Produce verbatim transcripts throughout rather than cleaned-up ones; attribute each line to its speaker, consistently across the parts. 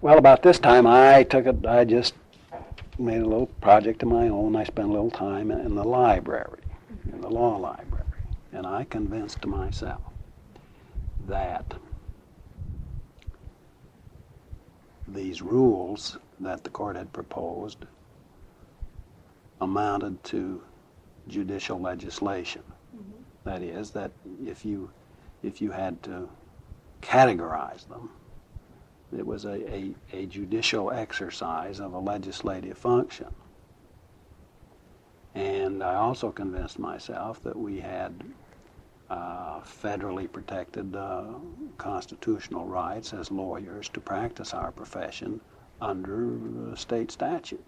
Speaker 1: Well, about this time, I took it. I just made a little project of my own. I spent a little time in, in the library, in the law library, and I convinced myself that these rules that the court had proposed amounted to judicial legislation. Mm-hmm. That is, that if you if you had to categorize them, it was a, a, a judicial exercise of a legislative function. And I also convinced myself that we had uh, federally protected uh, constitutional rights as lawyers to practice our profession under uh, state statute.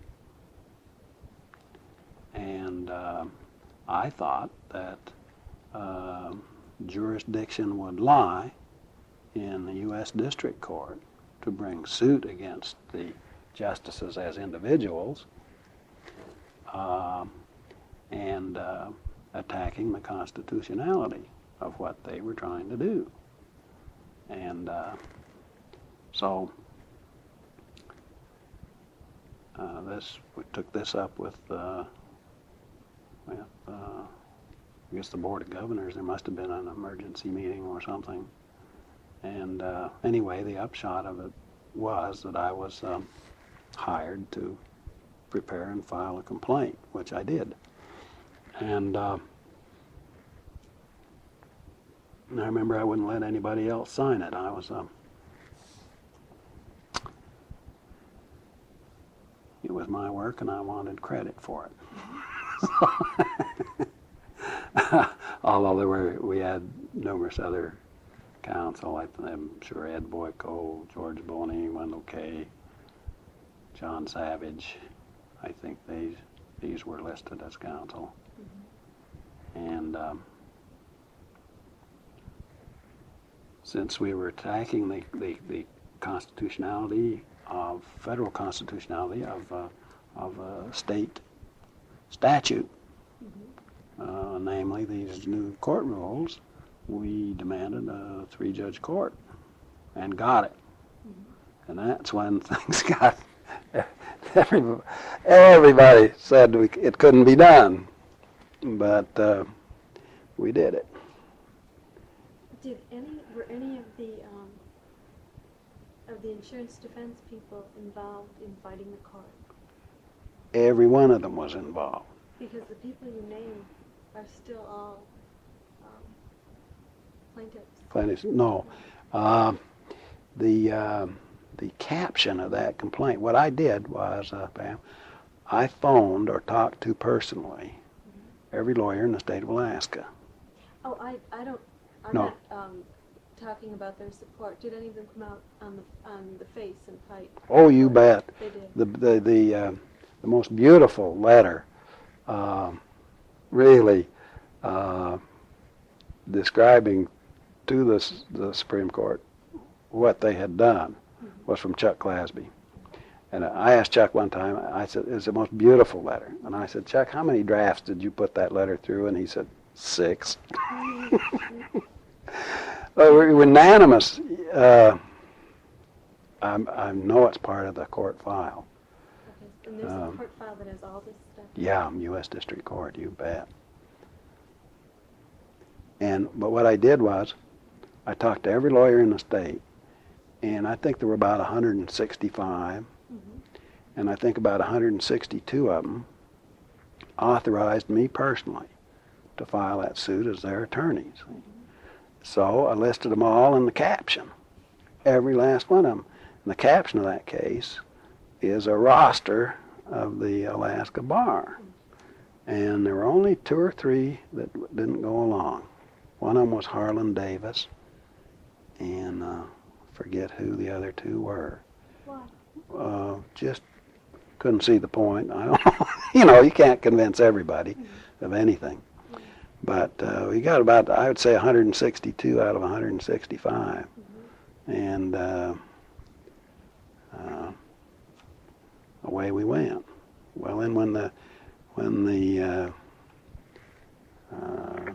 Speaker 1: And uh, I thought that uh, jurisdiction would lie in the U S District Court to bring suit against the justices as individuals uh, and uh, attacking the constitutionality of what they were trying to do. And uh, so uh, this we took this up with, uh, with uh, I guess the Board of Governors. There must have been an emergency meeting or something. And uh, anyway, the upshot of it was that I was um, hired to prepare and file a complaint, which I did. And uh, I remember I wouldn't let anybody else sign it. I was, um, it was my work and I wanted credit for it. Although there were, we had numerous other counsel, I'm sure Ed Boyko, George Boney, Wendell Kay, John Savage. I think these these were listed as counsel. Mm-hmm. And um, since we were attacking the, the, the constitutionality of, federal constitutionality of, uh, of uh, state statute, mm-hmm. uh, namely these new court rules, we demanded a three-judge court and got it. Mm-hmm. And that's when things got, everybody, everybody said we, it couldn't be done, but uh, we did it.
Speaker 2: Did any, were any of the, um, of the insurance defense people involved in fighting the court?
Speaker 1: Every one of them was involved.
Speaker 2: Because the people you named are still all plaintiffs.
Speaker 1: Plaintiffs, no. Uh, the uh, the caption of that complaint, what I did was, uh, Pam, I phoned or talked to personally mm-hmm. every lawyer in the state of Alaska.
Speaker 2: Oh, I, I don't, I'm
Speaker 1: no.
Speaker 2: not um, talking about their support. Did any of them come out on the on the face and fight?
Speaker 1: Oh, you bet.
Speaker 2: They did.
Speaker 1: The the the, uh, the most beautiful letter, uh, really uh, describing to the, the Supreme Court what they had done mm-hmm. was from Chuck Clasby. And I asked Chuck one time, I said, it's the most beautiful letter. And I said, Chuck, how many drafts did you put that letter through? And he said, six. Mm-hmm. Well, we're unanimous. Uh, I'm, I know it's part of the court file.
Speaker 2: Okay. And there's um, a court file that has all this stuff?
Speaker 1: Yeah, U S District Court, you bet. And but what I did was, I talked to every lawyer in the state, and I think there were about one hundred sixty-five, mm-hmm. and I think about one hundred sixty-two of them authorized me personally to file that suit as their attorneys. Mm-hmm. So I listed them all in the caption, every last one of them. And the caption of that case is a roster of the Alaska Bar. Mm-hmm. And there were only two or three that didn't go along. One of them was Harlan Davis, and uh, forget who the other two were.
Speaker 2: Why?
Speaker 1: Uh, just couldn't see the point. I don't know. You know, you can't convince everybody mm-hmm. of anything. Mm-hmm. But uh, we got about, I would say, one hundred sixty-two out of one hundred sixty-five. Mm-hmm. And uh, uh, away we went. Well, then when the, when the uh, uh,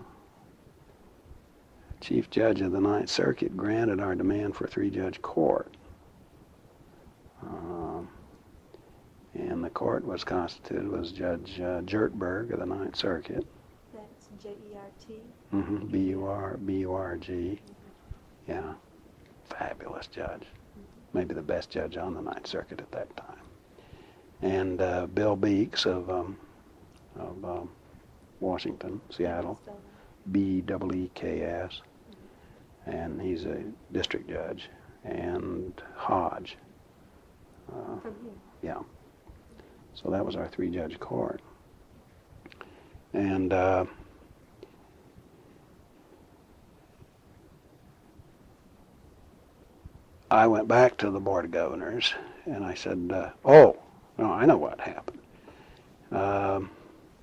Speaker 1: Chief Judge of the Ninth Circuit granted our demand for a three-judge court, the court was constituted was Judge uh, Jertberg of the Ninth Circuit.
Speaker 2: That's J E R T?
Speaker 1: Mm-hmm. B U R B U R G. Yeah. Fabulous judge. Maybe the best judge on the Ninth Circuit at that time. And uh, Bill Beeks of um, of um, Washington, Seattle, B E E K S, and he's a district judge, and Hodge. Uh,
Speaker 2: From here?
Speaker 1: yeah. So that was our three-judge court. And uh, I went back to the Board of Governors, and I said, uh, oh, no, I know what happened. Um,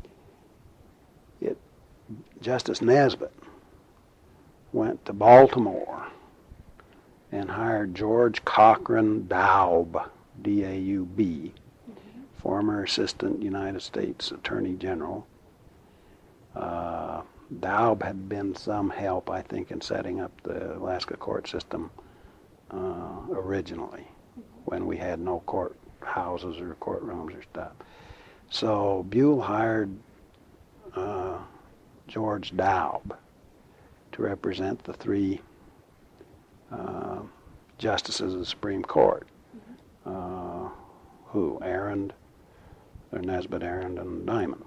Speaker 1: it, Justice Nesbitt went to Baltimore and hired George Cochran Daub, D A U B, mm-hmm. former Assistant United States Attorney General. Uh, Daub had been some help, I think, in setting up the Alaska court system uh, originally, mm-hmm. when we had no court houses or courtrooms or stuff. So Buell hired uh, George Daub to represent the three uh, justices of the Supreme Court. Mm-hmm. uh, who? Arend, or Nesbitt, Arend, and Diamond.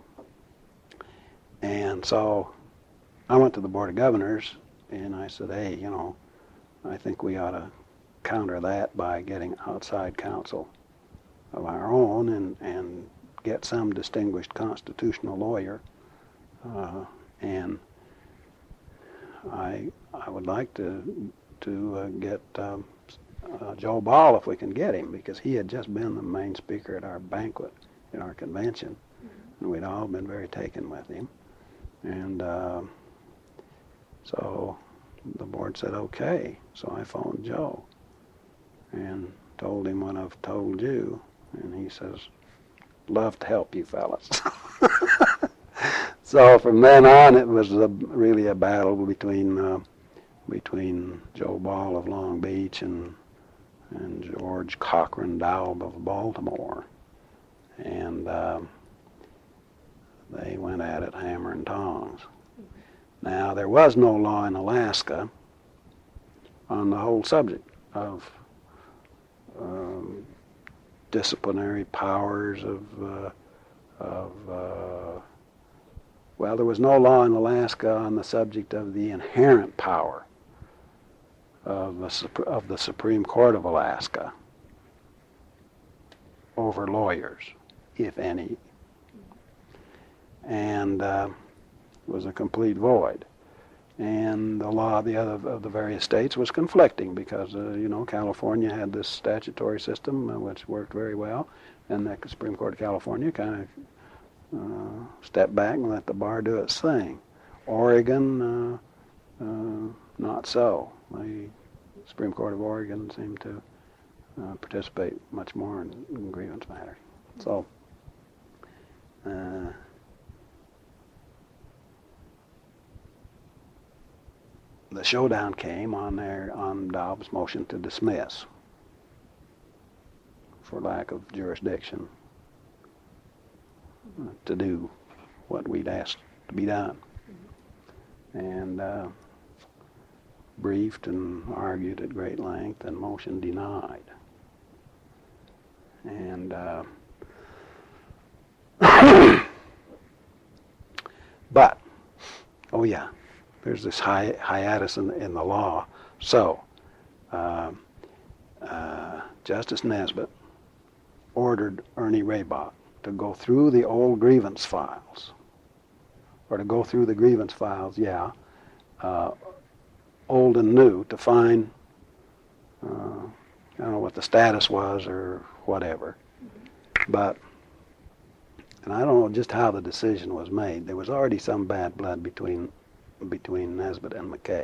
Speaker 1: And so I went to the Board of Governors and I said, hey, you know, I think we ought to counter that by getting outside counsel of our own and, and get some distinguished constitutional lawyer. Uh, and I I would like to to uh, get um, uh, Joe Ball if we can get him, because he had just been the main speaker at our banquet in our convention, mm-hmm. and we'd all been very taken with him. And uh, so the board said okay. So I phoned Joe and told him what I've told you, and he says, love to help you fellas. So from then on, it was a, really a battle between uh, between Joe Ball of Long Beach and and George Cochran Daub of Baltimore, and uh, they went at it hammer and tongs. Now there was no law in Alaska on the whole subject of um, disciplinary powers of of uh, uh, well, there was no law in Alaska on the subject of the inherent power of the, of the Supreme Court of Alaska over lawyers, if any. And uh, it was a complete void. And the law of the other of the various states was conflicting because, uh, you know, California had this statutory system uh, which worked very well, and the Supreme Court of California kind of Uh, step back and let the bar do its thing. Oregon, uh, uh, not so. The Supreme Court of Oregon seemed to uh, participate much more in, in grievance matters. So, uh, the showdown came on their on Daub's motion to dismiss for lack of jurisdiction to do what we'd asked to be done. Mm-hmm. And uh, briefed and argued at great length, and motion denied. And uh, but, oh yeah, there's this hi- hiatus in, in the law. So, uh, uh, Justice Nesbitt ordered Ernie Raybach to go through the old grievance files, or to go through the grievance files, yeah, uh, old and new, to find, uh, I don't know what the status was or whatever, mm-hmm. but, and I don't know just how the decision was made. There was already some bad blood between between Nesbitt and McKay.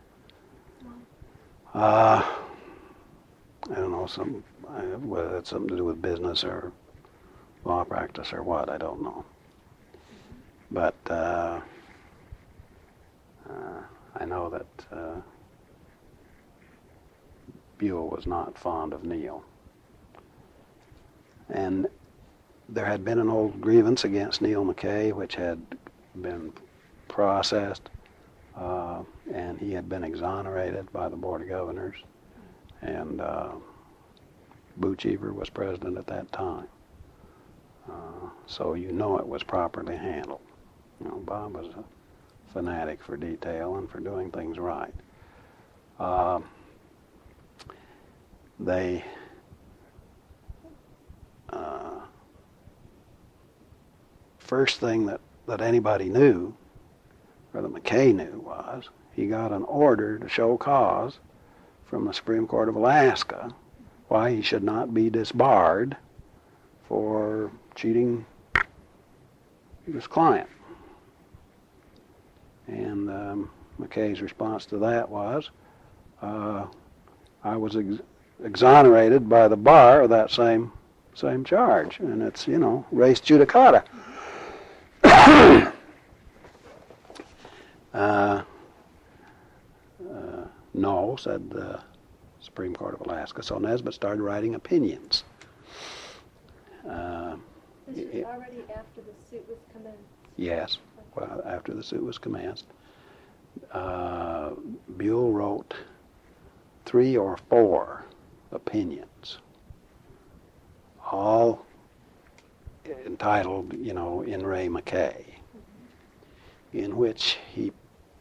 Speaker 1: Uh, I don't know, some whether it's something to do with business or law practice or what, I don't know. But uh, uh, I know that uh, Buell was not fond of Neil. And there had been an old grievance against Neil McKay, which had been processed, uh, and he had been exonerated by the Board of Governors, and uh, Boo Cheever was president at that time. Uh, so you know it was properly handled. You know, Bob was a fanatic for detail and for doing things right. Uh, they uh, first thing that, that anybody knew, or that McKay knew, was he got an order to show cause from the Supreme Court of Alaska why he should not be disbarred for cheating his client. And um, McKay's response to that was, uh, I was ex- exonerated by the bar of that same same charge, and it's, you know, res judicata. uh, uh, no, said the Supreme Court of Alaska. So Nesbitt started writing opinions. Uh,
Speaker 2: This was already after the suit was commenced.
Speaker 1: Yes, well, after the suit was commenced. Uh, Buell wrote three or four opinions, all entitled, you know, In Re McKay, mm-hmm. in which he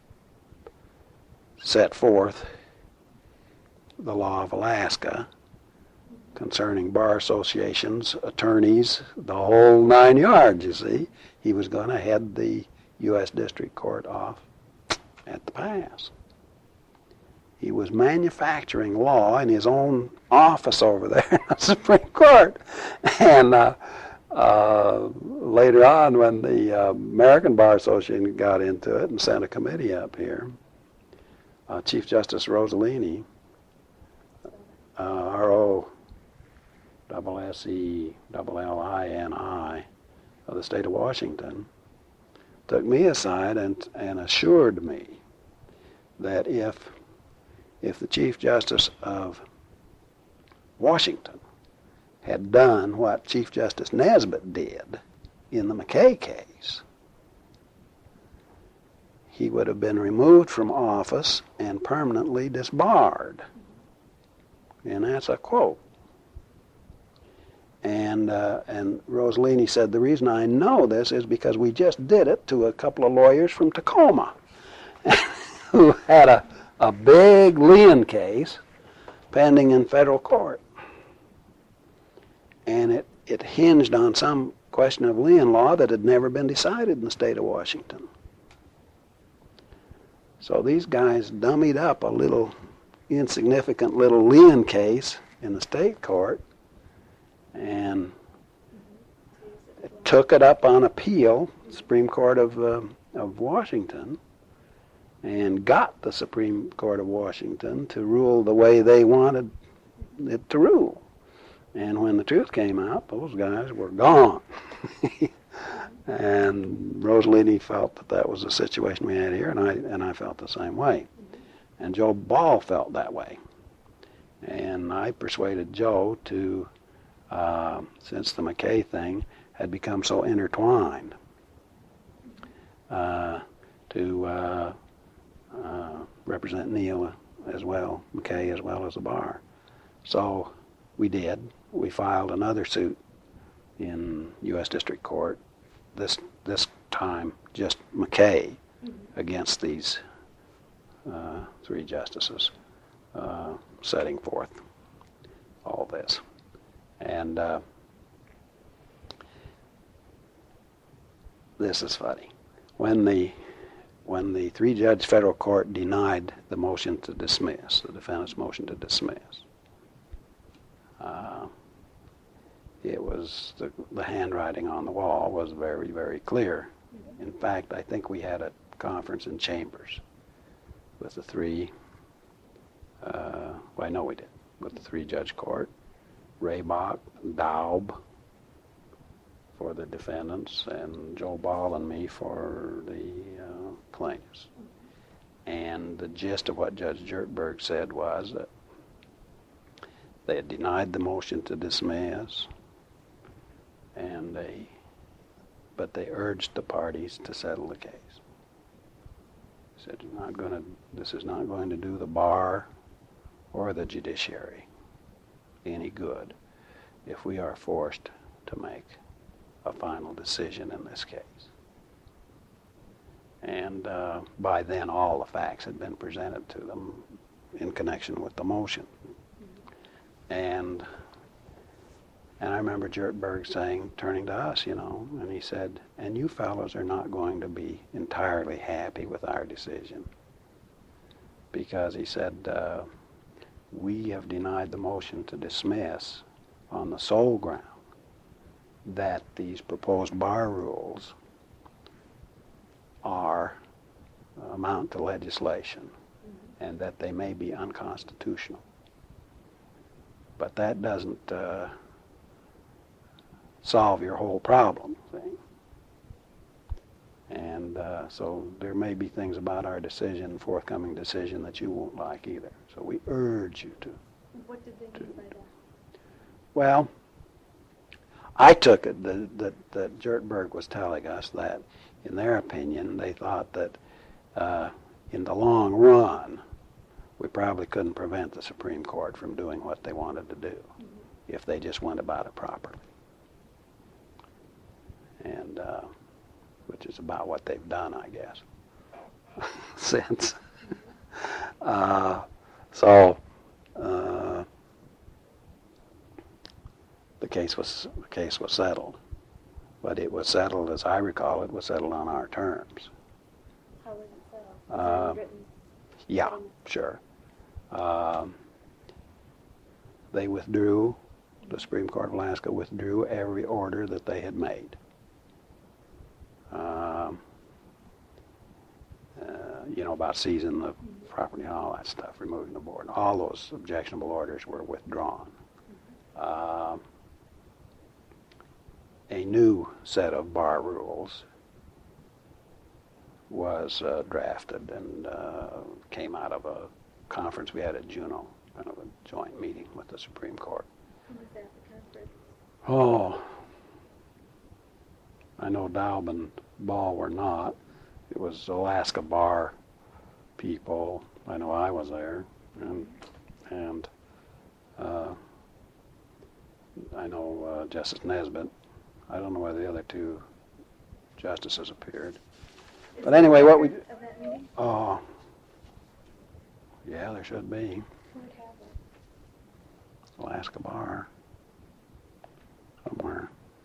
Speaker 1: set forth the law of Alaska concerning bar associations, attorneys, the whole nine yards, you see. He was going to head the U S District Court off at the pass. He was manufacturing law in his own office over there in the Supreme Court. And uh, uh, later on, when the uh, American Bar Association got into it and sent a committee up here, uh, Chief Justice Rossellini, uh, R O double S E double L I N I of the state of Washington, took me aside and and assured me that if if the Chief Justice of Washington had done what Chief Justice Nesbitt did in the McKay case, he would have been removed from office and permanently disbarred. And that's a quote. And uh, and Rossellini said, the reason I know this is because we just did it to a couple of lawyers from Tacoma who had a, a big lien case pending in federal court. And it, it hinged on some question of lien law that had never been decided in the state of Washington. So these guys dummied up a little insignificant little lien case in the state court and took it up on appeal, Supreme Court of uh, of Washington, and got the Supreme Court of Washington to rule the way they wanted it to rule. And when the truth came out, those guys were gone. And Rossellini felt that that was the situation we had here, and I and I felt the same way. And Joe Ball felt that way. And I persuaded Joe to, uh, since the McKay thing had become so intertwined, uh, to uh, uh, represent Neil as well, McKay as well as the bar. So we did. We filed another suit in U S District Court, this this time just McKay mm-hmm. against these uh, three justices, uh, setting forth all this. And uh, this is funny. When the when the three-judge federal court denied the motion to dismiss, the defendant's motion to dismiss, uh, it was the, the handwriting on the wall was very, very clear. In fact, I think we had a conference in Chambers with the three, uh, well, I know we did, with the three-judge court, Raybach, Daub for the defendants, and Joe Ball and me for the uh, plaintiffs. And the gist of what Judge Jertberg said was that they had denied the motion to dismiss. and they, but they urged the parties to settle the case. Said, not going to, this is not going to do the bar or the judiciary any good if we are forced to make a final decision in this case. And uh, by then, all the facts had been presented to them in connection with the motion. And and I remember Jertberg saying, turning to us, you know, and he said, and you fellows are not going to be entirely happy with our decision. Because he said, uh, we have denied the motion to dismiss on the sole ground that these proposed bar rules are uh, amount to legislation, mm-hmm. and that they may be unconstitutional. But that doesn't uh, solve your whole problem, see? And uh, so there may be things about our decision, forthcoming decision, that you won't like either. So we urge you to.
Speaker 2: What did they mean by that?
Speaker 1: Well, I took it that, that, that Jertberg was telling us that, in their opinion, they thought that uh, in the long run, we probably couldn't prevent the Supreme Court from doing what they wanted to do, mm-hmm. if they just went about it properly. And uh, which is about what they've done, I guess, since. uh, so uh, the case was the case was settled, but it was settled, as I recall, it was settled on our terms.
Speaker 2: How was it settled? Was
Speaker 1: Uh,
Speaker 2: it written?
Speaker 1: yeah, sure. Um, they withdrew. The Supreme Court of Alaska withdrew every order that they had made. Um, uh, you know, about seizing the mm-hmm. property and all that stuff, removing the board. All those objectionable orders were withdrawn. Mm-hmm. Uh, a new set of bar rules was uh, drafted and uh, came out of a conference we had at Juneau, kind of a joint meeting with the Supreme Court.
Speaker 2: Who was at the conference?
Speaker 1: Oh, I know Daub and Ball were not. It was Alaska Bar people. I know I was there, and and uh, I know uh, Justice Nesbitt. I don't know whether the other two justices appeared.
Speaker 2: Is
Speaker 1: But anyway, what we
Speaker 2: of that meeting?
Speaker 1: oh yeah, there should be
Speaker 2: Who would have it?
Speaker 1: Alaska Bar somewhere.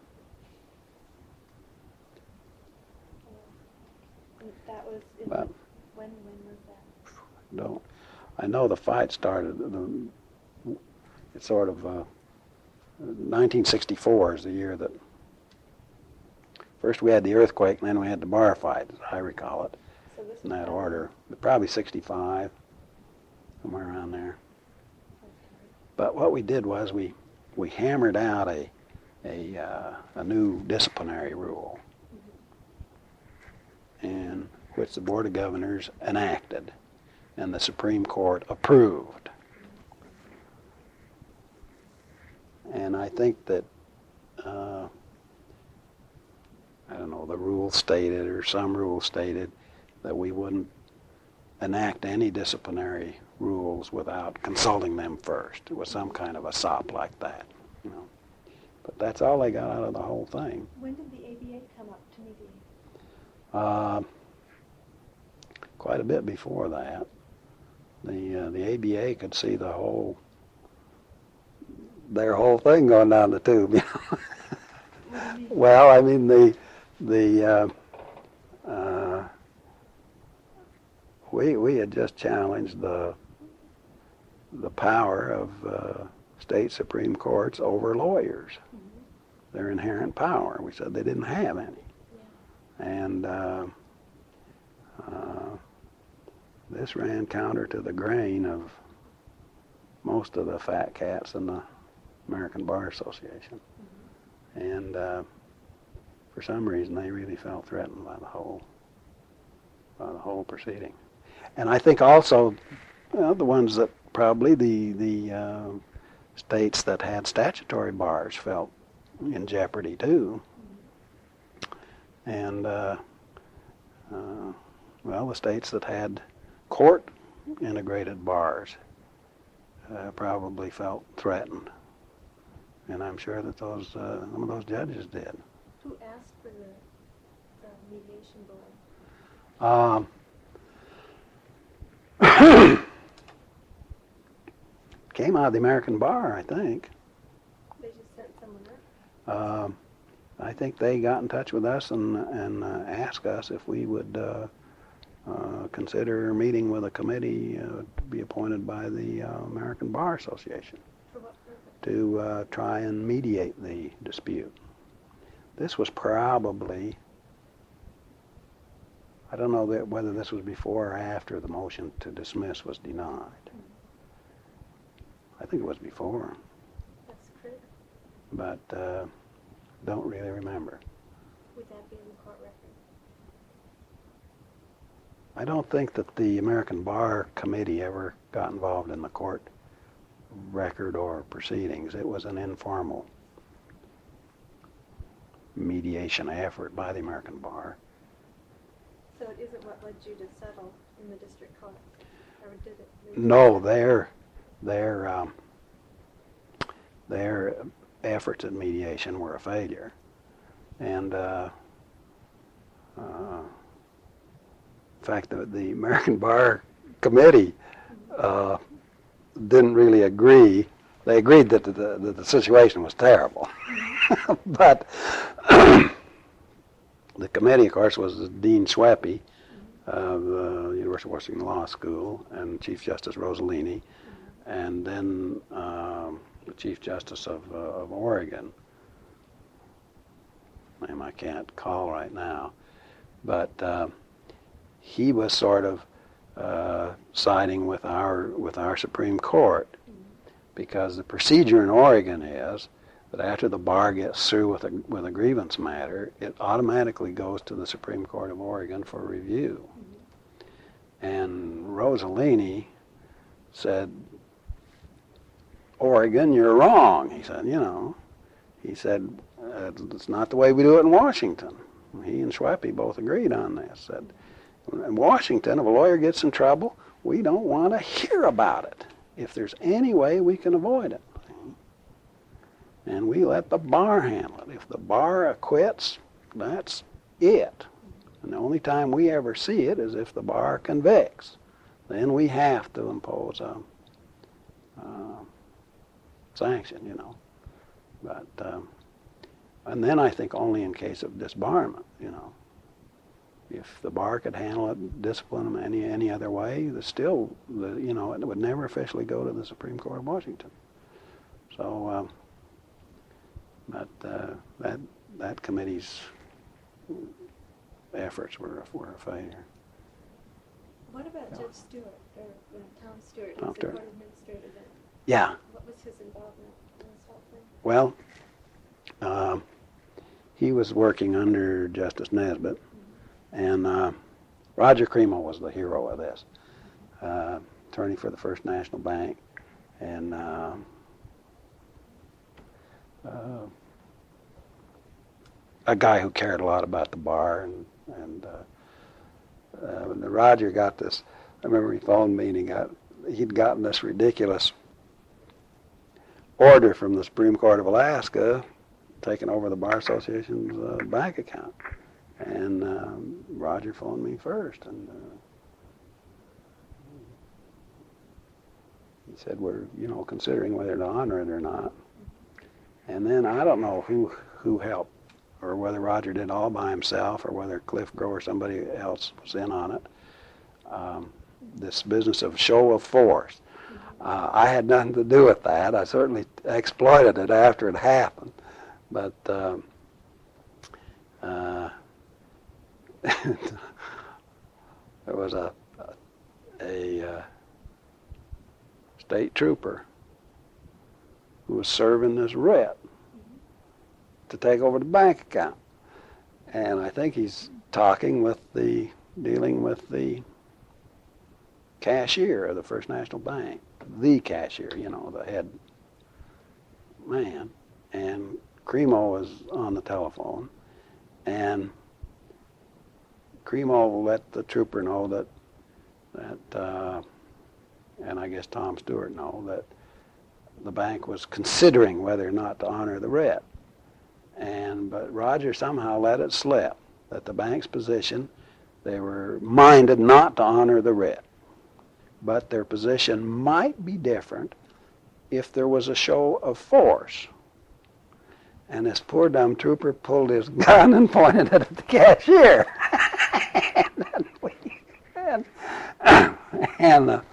Speaker 2: And that was in
Speaker 1: But,
Speaker 2: the, when when was that?
Speaker 1: don't I know the fight started. The, it's sort of uh, nineteen sixty-four is the year that first we had the earthquake, and then we had the bar fight, as I recall it,
Speaker 2: So this
Speaker 1: in
Speaker 2: was
Speaker 1: that
Speaker 2: done-
Speaker 1: order. But probably sixty-five, somewhere around there.
Speaker 2: Okay.
Speaker 1: But what we did was we we hammered out a a uh, a new disciplinary rule, in which the Board of Governors enacted, and the Supreme Court approved. And I think that uh, I don't know, the rule stated, or some rule stated, that we wouldn't enact any disciplinary rules without consulting them first. It was some kind of a sop like that, you know. But that's all they got out of the whole thing.
Speaker 2: When did the A B A come up to meeting?
Speaker 1: Uh, quite a bit before that. The uh, the A B A could see the whole, their whole thing going down the tube, you know.
Speaker 2: What do you mean?
Speaker 1: Well, I mean, the the uh, uh, we we had just challenged the the power of uh, state Supreme Courts over lawyers, mm-hmm. their inherent power. We said they didn't have any, yeah. and uh, uh, this ran counter to the grain of most of the fat cats in the American Bar Association, mm-hmm. and. Uh, For some reason, they really felt threatened by the whole, by the whole proceeding, and I think also, you know, the ones that probably the the uh, states that had statutory bars felt in jeopardy too. And uh, uh, well, the states that had court integrated bars uh, probably felt threatened, and I'm sure that those uh, some of those judges did.
Speaker 2: Who asked for the, the mediation board?
Speaker 1: Um, came out of the American Bar, I think.
Speaker 2: They just sent someone up?
Speaker 1: Um, I think they got in touch with us and and uh, asked us if we would uh, uh, consider meeting with a committee uh, to be appointed by the uh, American Bar Association
Speaker 2: For what purpose?
Speaker 1: to uh, try and mediate the dispute. This was probably, I don't know that whether this was before or after the motion to dismiss was denied.
Speaker 2: Mm-hmm.
Speaker 1: I think it was before,
Speaker 2: That's critical.
Speaker 1: but uh, don't really remember.
Speaker 2: Would that be in the court record?
Speaker 1: I don't think that the American Bar Committee ever got involved in the court record or proceedings. It was an informal mediation effort by the American Bar.
Speaker 2: So it isn't what led you to settle in the district court? Or did it?
Speaker 1: No, their their um, their efforts at mediation were a failure, and uh, uh, in fact, the, the American Bar Committee uh, didn't really agree. They agreed that the, the, the situation was terrible, but the committee, of course, was Dean Schweppe of the University of Washington Law School and Chief Justice Rossellini, and then um, the Chief Justice of, uh, of Oregon. Name I can't call right now, but uh, he was sort of uh, siding with our with our Supreme Court, because the procedure in Oregon is that after the bar gets through with a with a grievance matter, it automatically goes to the Supreme Court of Oregon for review. Mm-hmm. And Rossellini said, "Oregon, you're wrong." He said, "You know," he said, uh, "it's not the way we do it in Washington." He and Schweppe both agreed on this. Said, "In Washington, if a lawyer gets in trouble, we don't want to hear about it if there's any way we can avoid it. And we let the bar handle it. If the bar acquits, that's it. And the only time we ever see it is if the bar convicts. Then we have to impose a, a sanction, you know. But um, and then I think only in case of disbarment, you know. If the bar could handle it, discipline them any any other way, the still, the, you know, it would never officially go to the Supreme Court of Washington. So, um, but uh, that that committee's efforts were were a failure.
Speaker 2: What about Judge Stewart, or uh, Tom Stewart,
Speaker 1: Tom
Speaker 2: who's the
Speaker 1: Stewart.
Speaker 2: court administrator then?
Speaker 1: Yeah.
Speaker 2: What was his involvement in this whole thing?
Speaker 1: Well, uh, he was working under Justice Nesbitt. And uh, Roger Cremo was the hero of this, uh, attorney for the First National Bank, and uh, uh, a guy who cared a lot about the bar. And, and uh, uh, when Roger got this, I remember he phoned me and he got, he'd gotten this ridiculous order from the Supreme Court of Alaska taking over the Bar Association's uh, bank account. And um, Roger phoned me first, and uh, he said, "We're, you know, considering whether to honor it or not." And then I don't know who who helped, or whether Roger did it all by himself, or whether Cliff Grow or somebody else was in on it. Um, this business of show of force. Uh, I had nothing to do with that. I certainly exploited it after it happened, but. Um, uh, there was a a, a uh, state trooper who was serving this writ to take over the bank account, and I think he's talking with the dealing with the cashier of the First National Bank, the cashier, you know, the head man, and Cremo was on the telephone, and Cremo let the trooper know that, that uh, and I guess Tom Stewart know, that the bank was considering whether or not to honor the writ. And but Roger somehow let it slip that the bank's position, they were minded not to honor the writ, but their position might be different if there was a show of force. And this poor dumb trooper pulled his gun and pointed it at the cashier. and then we, and, and uh,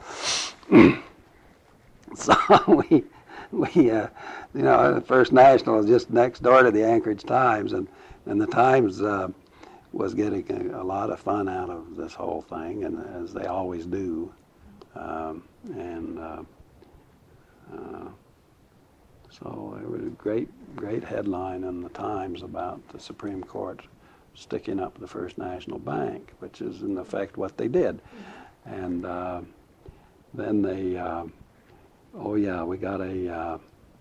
Speaker 1: so we, we uh, you know, the First National is just next door to the Anchorage Times, and, and the Times uh, was getting a, a lot of fun out of this whole thing, and as they always do. Um, and uh, uh, so it was a great, great headline in the Times about the Supreme Court sticking up the First National Bank, which is in effect what they did. And uh, then they, uh, oh yeah, we got a, uh,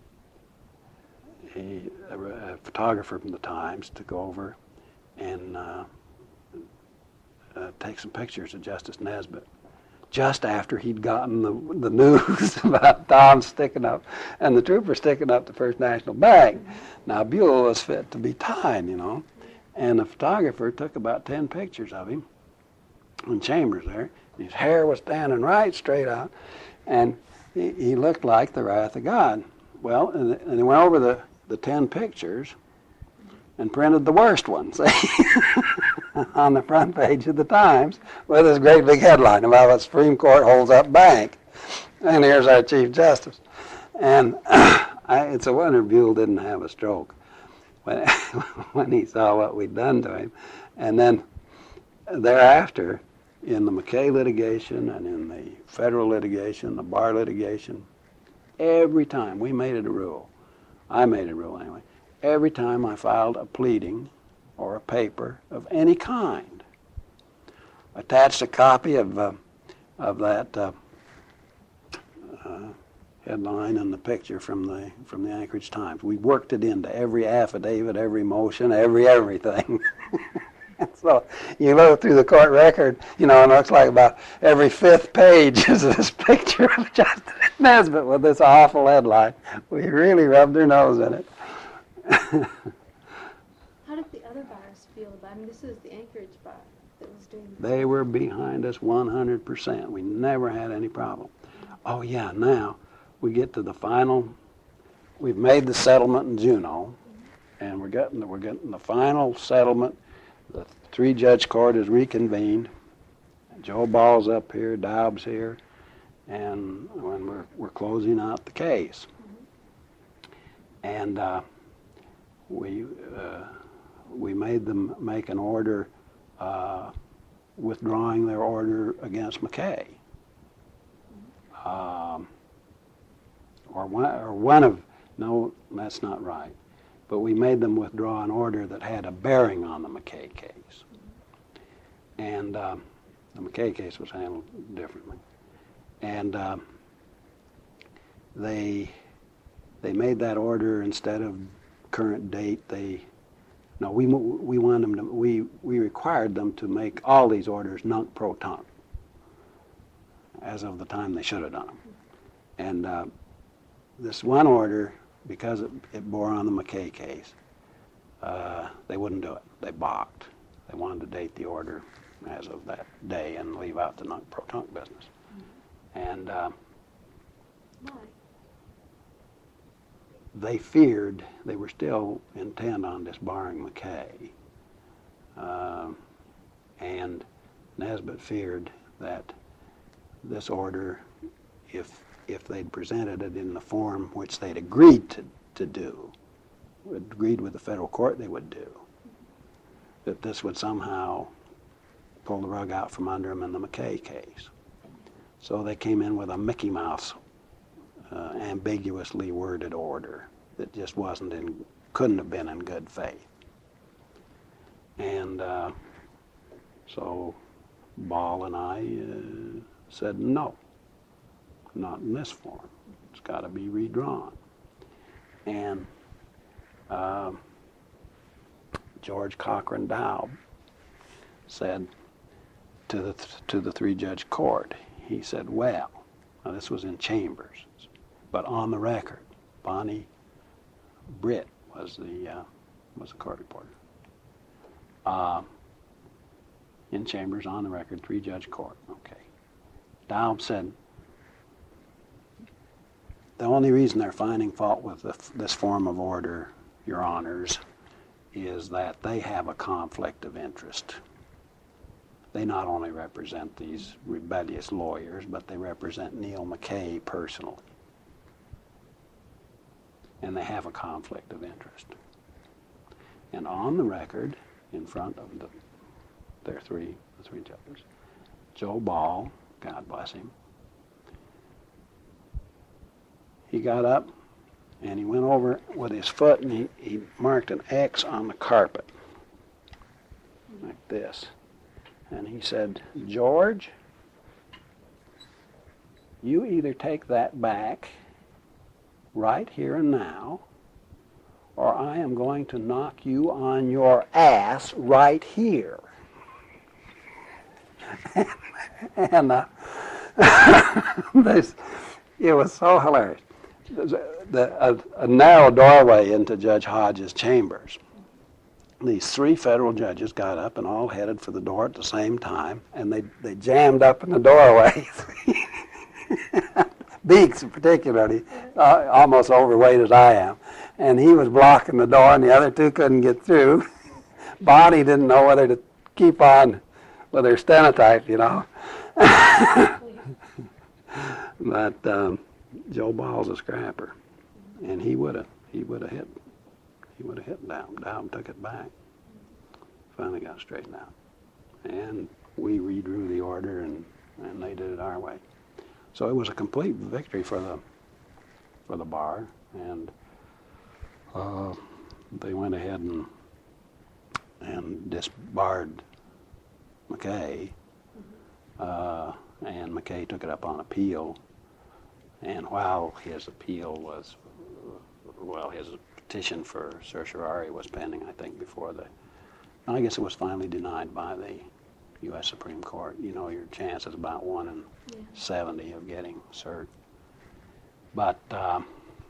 Speaker 1: a, a photographer from the Times to go over and uh, uh, take some pictures of Justice Nesbitt, just after he'd gotten the, the news about Tom sticking up and the trooper sticking up the First National Bank. Now, Buell was fit to be tied, you know, and the photographer took about ten pictures of him in Chambers there. His hair was standing right straight out, and he, he looked like the wrath of God. Well, and, and he went over the, the ten pictures and printed the worst ones on the front page of the Times with this great big headline about what Supreme Court holds up bank. And here's our Chief Justice. And I, it's a wonder Buell didn't have a stroke when, when he saw what we'd done to him. And then thereafter, in the McKay litigation and in the federal litigation, the bar litigation, every time we made it a rule, I made it a rule anyway, every time I filed a pleading or a paper of any kind, attached a copy of uh, of that uh, uh, headline and the picture from the from the Anchorage Times. We worked it into every affidavit, every motion, every everything. So you look through the court record, you know, and it looks like about every fifth page is this picture of Justice Nesbitt with this awful headline. We really rubbed our nose in it.
Speaker 2: How did the other bars feel about it? I mean, this is the Anchorage bar that was doing this.
Speaker 1: They were behind us one hundred percent. We never had any problem. Oh, yeah, now we get to the final. We've made the settlement in Juneau, and we're getting the, we're getting the final settlement. The three-judge court is reconvened. Joe Ball's up here, Daub's here, and when we're we're closing out the case. Mm-hmm. And uh, we uh, we made them make an order uh, withdrawing their order against McKay. Um, or one or one of no, that's not right. But we made them withdraw an order that had a bearing on the McKay case. And uh, the McKay case was handled differently. And uh, they they made that order instead of current date. They no, we we wanted them to we we required them to make all these orders nunc pro tunc, as of the time they should have done them. And uh, this one order, because it, it bore on the McKay case, uh, they wouldn't do it. They balked. They wanted to date the order as of that day and leave out the nunc pro tunc business. Mm-hmm. And uh,
Speaker 2: Why?
Speaker 1: They feared, they were still intent on disbarring McKay. Uh, and Nesbitt feared that this order, if if they'd presented it in the form which they'd agreed to, to do, agreed with the federal court they would do, that this would somehow pull the rug out from under them in the McKay case. So they came in with a Mickey Mouse, uh, ambiguously worded order that just wasn't in, couldn't have been in good faith. And uh, so Ball and I uh, said no. Not in this form. It's got to be redrawn. And uh, George Cochran Daub said to the to the three-judge court, he said, well, now this was in chambers, but on the record, Bonnie Britt was the uh, was the court reporter. Uh, in chambers, on the record, three-judge court. Okay. Daub said, the only reason they're finding fault with the, this form of order, Your Honors, is that they have a conflict of interest. They not only represent these rebellious lawyers, but they represent Neil McKay personally. And they have a conflict of interest. And on the record, in front of the, their three, the three judges, Joe Ball, God bless him, he got up and he went over with his foot and he, he marked an X on the carpet, like this. And he said, George, you either take that back right here and now, or I am going to knock you on your ass right here. and uh, this, it was so hilarious. The, a, a narrow doorway into Judge Hodges' chambers. These three federal judges got up and all headed for the door at the same time, and they, they jammed up in the doorway. Beeks, particularly, uh, almost overweight as I am, and he was blocking the door, and the other two couldn't get through. Bonnie didn't know whether to keep on with her stenotype, you know. But um, Joe Ball's a scrapper, and he would have he would have hit he would have hit Daub. Daub took it back. Finally got straightened out, and we redrew the order, and, and they did it our way. So it was a complete victory for the for the bar, and uh, they went ahead and and disbarred McKay, uh, and McKay took it up on appeal. And while his appeal was, well, his petition for certiorari was pending, I think, before the, I guess it was finally denied by the U S Supreme Court. You know, your chance is about one in yeah. seventy of getting cert. But um,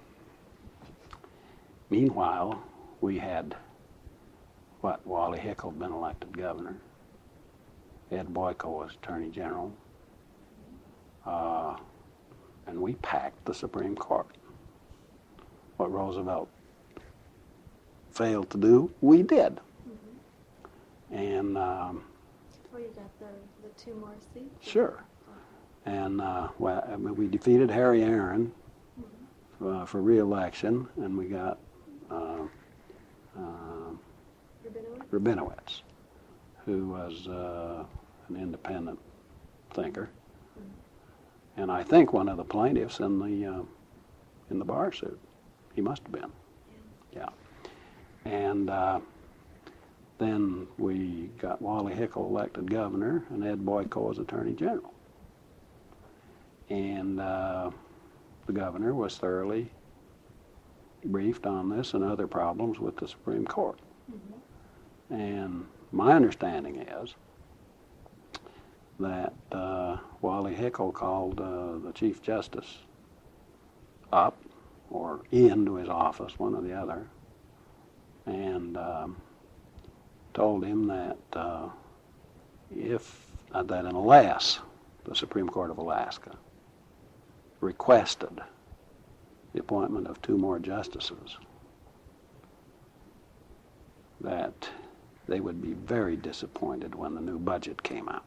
Speaker 1: meanwhile, we had, what, Wally Hickel been elected governor. Ed Boyko was Attorney General. Uh, and we packed the Supreme Court. What Roosevelt failed to do, we did. Mm-hmm. And um,
Speaker 2: well, you got the, the two more seats.
Speaker 1: Sure. And uh, well, I mean, we defeated Harry Aaron mm-hmm. uh, for re-election, and we got uh, uh,
Speaker 2: Rabinowitz?
Speaker 1: Rabinowitz, who was uh, an independent thinker. And I think one of the plaintiffs in the uh, in the bar suit. He must have been. Yeah. yeah. And uh, then we got Wally Hickel elected governor and Ed Boyko as Attorney General. And uh, the governor was thoroughly briefed on this and other problems with the Supreme Court. Mm-hmm. And my understanding is that uh, Wally Hickel called uh, the Chief Justice up or into his office, one or the other, and um, told him that uh, if uh, that unless the Supreme Court of Alaska requested the appointment of two more justices, that they would be very disappointed when the new budget came out.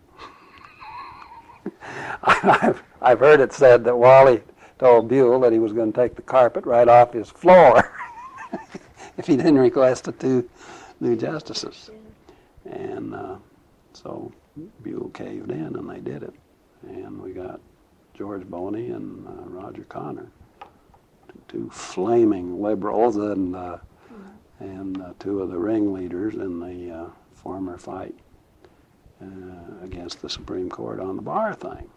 Speaker 1: I've, I've heard it said that Wally told Buell that he was going to take the carpet right off his floor if he didn't request the two new justices. And uh, so Buell caved in, and they did it. And we got George Boney and uh, Roger Connor, two flaming liberals, and uh, and uh, two of the ringleaders in the uh, former fight Uh, against the Supreme Court on the bar thing.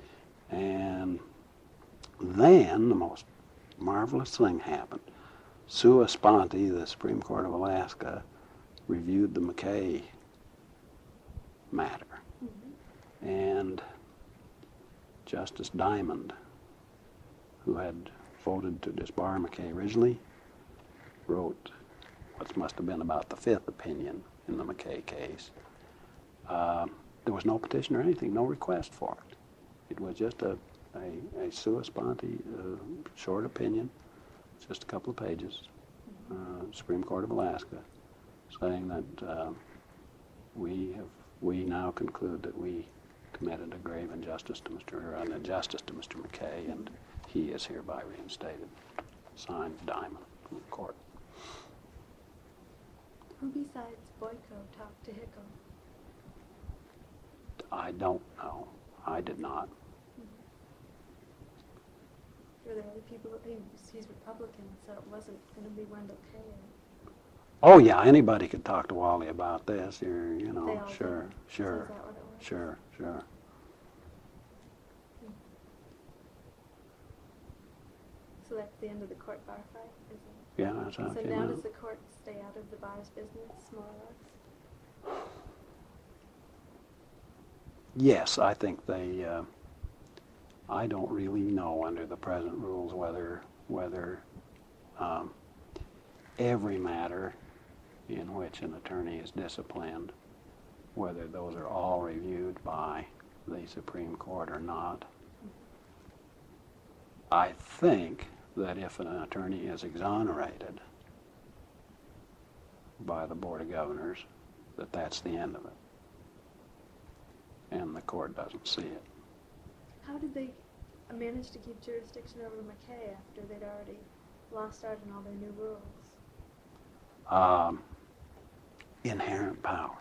Speaker 1: Mm-hmm. And then the most marvelous thing happened. sua sponte, the Supreme Court of Alaska, reviewed the McKay matter. Mm-hmm. And Justice Diamond, who had voted to disbar McKay originally, wrote what must have been about the fifth opinion in the McKay case. Uh, there was no petition or anything, no request for it. It was just a, a, a sua sponte, uh, short opinion, just a couple of pages, uh, Supreme Court of Alaska, saying that uh, we have we now conclude that we committed a grave injustice to Mister an injustice to Mister McKay, and he is hereby reinstated. Signed, Diamond, from the court.
Speaker 2: Who besides Boyko talked to Hickel?
Speaker 1: I don't know. I did not.
Speaker 2: Were there other people? He was, he's Republican, so it wasn't going to be Wendell Kay.
Speaker 1: Oh yeah, anybody could talk to Wally about this. You're, you know,
Speaker 2: They all
Speaker 1: sure,
Speaker 2: did.
Speaker 1: sure,
Speaker 2: So is that what it was?
Speaker 1: sure, sure.
Speaker 2: So that's the end of the court bar fight, is it?
Speaker 1: Yeah, that's how it
Speaker 2: So
Speaker 1: came
Speaker 2: now
Speaker 1: out.
Speaker 2: does the court stay out of the bar's business, more or less?
Speaker 1: Yes, I think they. Uh, I don't really know under the present rules whether whether um, every matter in which an attorney is disciplined, whether those are all reviewed by the Supreme Court or not. I think that if an attorney is exonerated by the Board of Governors, that that's the end of it. And the court doesn't see it.
Speaker 2: How did they manage to keep jurisdiction over McKay after they'd already lost out on all their new rules?
Speaker 1: Um, inherent power.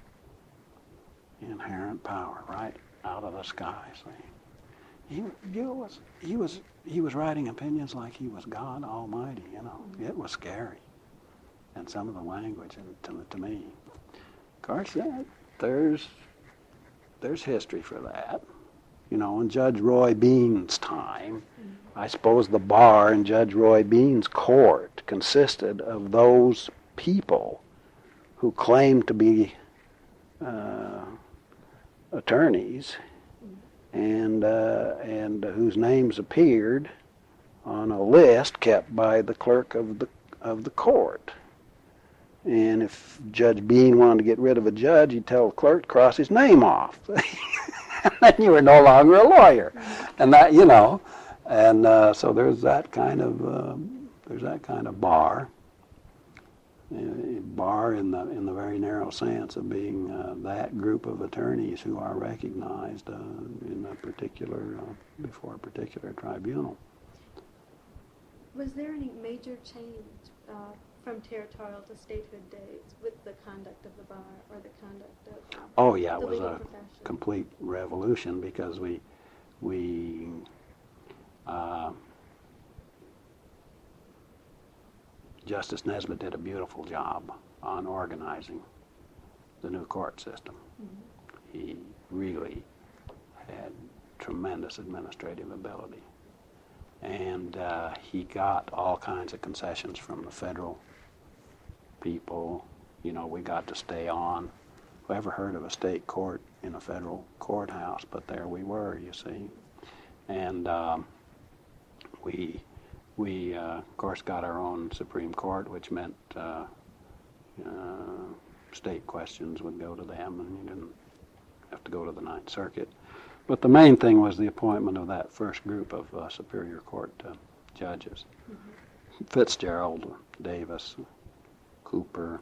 Speaker 1: Inherent power, right out of the sky. See, he, you know, was he was he was writing opinions like he was God Almighty. You know, mm-hmm. It was scary, and some of the language to, to me. Of course, yeah, there's there's history for that. You know, in Judge Roy Bean's time, mm-hmm. I suppose the bar in Judge Roy Bean's court consisted of those people who claimed to be uh, attorneys mm-hmm. and uh, and whose names appeared on a list kept by the clerk of the of the court. And if Judge Bean wanted to get rid of a judge, he'd tell the clerk to cross his name off. And then you were no longer a lawyer. Mm-hmm. And that, you know, and uh, so there's that kind of uh, there's that kind of bar. A bar in the in the very narrow sense of being uh, that group of attorneys who are recognized uh, in a particular uh, before a particular tribunal.
Speaker 2: Was there any major change uh, from territorial to statehood days with the conduct of the bar or the conduct of uh,
Speaker 1: oh yeah,
Speaker 2: the
Speaker 1: it was
Speaker 2: legal
Speaker 1: a
Speaker 2: profession?
Speaker 1: Complete revolution because we we. Uh, Justice Nesbitt did a beautiful job on organizing the new court system. Mm-hmm. He really had tremendous administrative ability. And uh, he got all kinds of concessions from the federal people. You know, we got to stay on. Whoever heard of a state court in a federal courthouse? But there we were, you see. And um, we... We, uh, of course, got our own Supreme Court, which meant uh, uh, state questions would go to them, and you didn't have to go to the Ninth Circuit. But the main thing was the appointment of that first group of uh, Superior Court uh, judges. Mm-hmm. Fitzgerald, Davis, Cooper,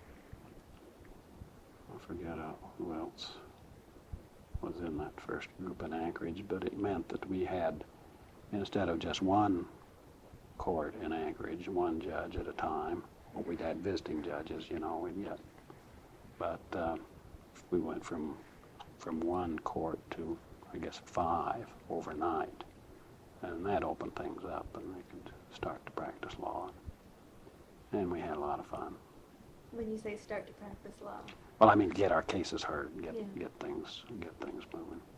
Speaker 1: I forget uh, who else was in that first group in Anchorage, but it meant that we had, instead of just one court in Anchorage, one judge at a time. Well, we'd had visiting judges, you know, we'd get, but uh, we went from from one court to, I guess, five overnight, and that opened things up, and they could start to practice law, and we had a lot of fun.
Speaker 2: When you say start to practice law?
Speaker 1: Well, I mean, get our cases heard, get
Speaker 2: yeah.
Speaker 1: get things get things moving.